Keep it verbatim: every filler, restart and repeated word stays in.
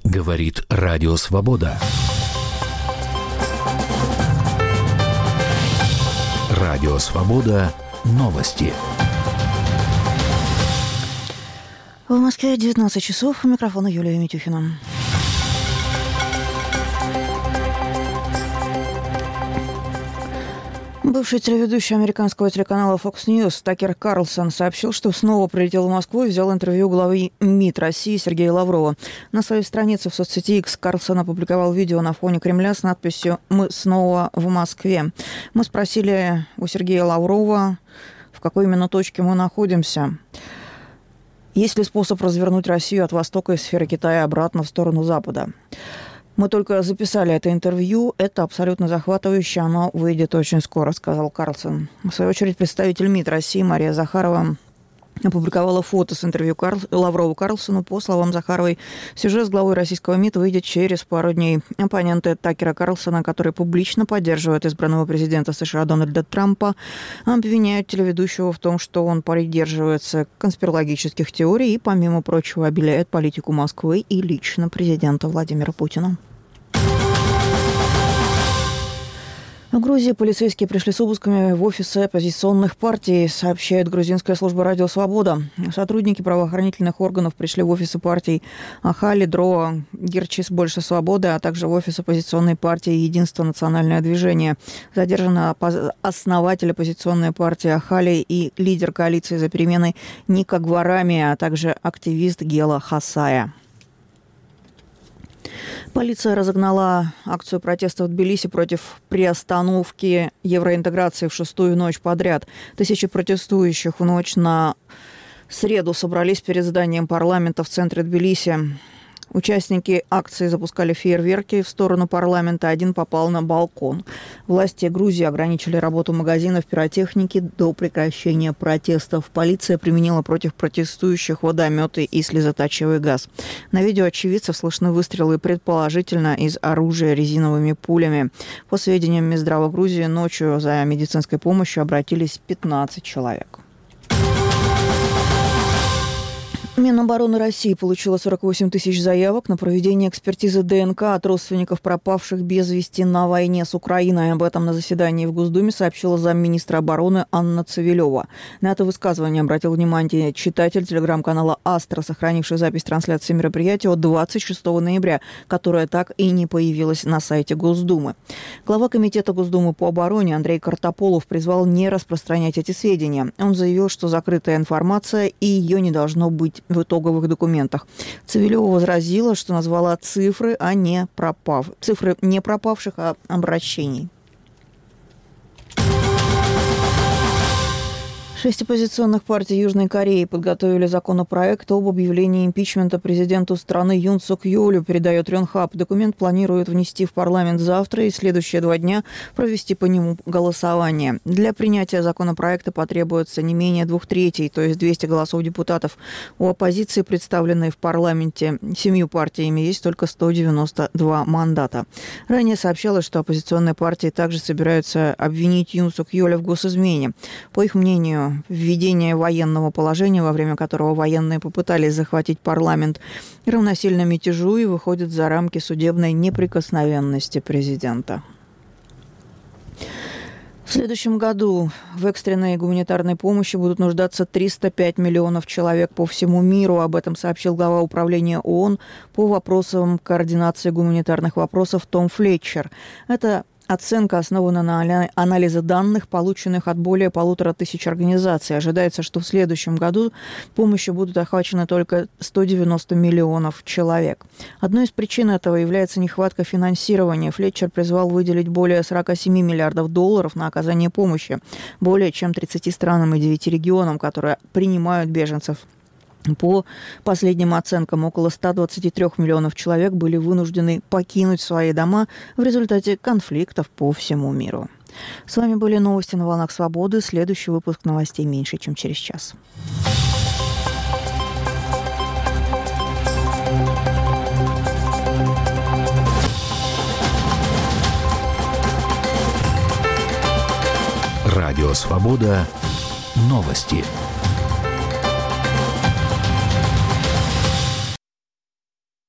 Говорит Радио Свобода. Радио Свобода. Новости. В Москве девятнадцать часов. У микрофона Юлия Митюхина. Бывший телеведущий американского телеканала Fox News Такер Карлсон сообщил, что снова прилетел в Москву и взял интервью главы МИД России Сергея Лаврова. На своей странице в соцсети X Карлсон опубликовал видео на фоне Кремля с надписью «Мы снова в Москве». Мы спросили у Сергея Лаврова, в какой именно точке мы находимся. Есть ли способ развернуть Россию от востока и сферы Китая обратно в сторону Запада? Мы только записали это интервью. Это абсолютно захватывающе. Оно выйдет очень скоро, сказал Карлсон. В свою очередь, представитель МИД России Мария Захарова опубликовала фото с интервью Карл... Лаврову Карлсону. По словам Захаровой, сюжет с главой российского МИД выйдет через пару дней. Оппоненты Такера Карлсона, которые публично поддерживают избранного президента США Дональда Трампа, обвиняют телеведущего в том, что он придерживается конспирологических теорий и, помимо прочего, обеляет политику Москвы и лично президента Владимира Путина. В Грузии полицейские пришли с обысками в офисы оппозиционных партий, сообщает грузинская служба «Радио Свобода». Сотрудники правоохранительных органов пришли в офисы партий Ахали, Дроа, Герчис «Больше свободы», а также в офис оппозиционной партии «Единство. Национальное движение». Задержаны основатель оппозиционной партии Ахали и лидер коалиции «За перемены» Ника Гварами, а также активист Гела Хасая. Полиция разогнала акцию протеста в Тбилиси против приостановки евроинтеграции в шестую ночь подряд. Тысячи протестующих в ночь на среду собрались перед зданием парламента в центре Тбилиси. Участники акции запускали фейерверки в сторону парламента. Один попал на балкон. Власти Грузии ограничили работу магазинов пиротехники до прекращения протестов. Полиция применила против протестующих водометы и слезоточивый газ. На видео очевидцев слышны выстрелы, предположительно из оружия резиновыми пулями. По сведениям Минздрава Грузии, ночью за медицинской помощью обратились пятнадцать человек. Минобороны России получила сорок восемь тысяч заявок на проведение экспертизы ДНК от родственников пропавших без вести на войне с Украиной. Об этом на заседании в Госдуме сообщила замминистра обороны Анна Цивилева. На это высказывание обратил внимание читатель телеграм-канала «Астра», сохранивший запись трансляции мероприятия от двадцать шестого ноября, которая так и не появилась на сайте Госдумы. Глава Комитета Госдумы по обороне Андрей Картополов призвал не распространять эти сведения. Он заявил, что закрытая информация и ее не должно быть в итоговых документах. Цивилева возразила, что назвала цифры, а не пропав... цифры не пропавших, а обращений. Шесть оппозиционных партий Южной Кореи подготовили законопроект об объявлении импичмента президенту страны Юн Сук Йолю, передает Рёнхаб. Документ планируют внести в парламент завтра и следующие два дня провести по нему голосование. Для принятия законопроекта потребуется не менее двух третей, то есть двести голосов депутатов. У оппозиции, представленной в парламенте семью партиями, есть только сто девяносто два мандата. Ранее сообщалось, что оппозиционные партии также собираются обвинить Юн Сук Йоля в госизмене. По их мнению, введение военного положения, во время которого военные попытались захватить парламент, равносильно мятежу и выходит за рамки судебной неприкосновенности президента. В следующем году в экстренной гуманитарной помощи будут нуждаться триста пять миллионов человек по всему миру. Об этом сообщил глава управления ООН по вопросам координации гуманитарных вопросов Том Флетчер. Это оценка основана на анализе данных, полученных от более полутора тысяч организаций. Ожидается, что в следующем году помощью будут охвачены только сто девяносто миллионов человек. Одной из причин этого является нехватка финансирования. Флетчер призвал выделить более сорок семь миллиардов долларов на оказание помощи более чем тридцати странам и девяти регионам, которые принимают беженцев. По последним оценкам, около ста двадцати трёх миллионов человек были вынуждены покинуть свои дома в результате конфликтов по всему миру. С вами были новости на «Волнах Свободы». Следующий выпуск новостей меньше, чем через час. Радио Свобода. Новости.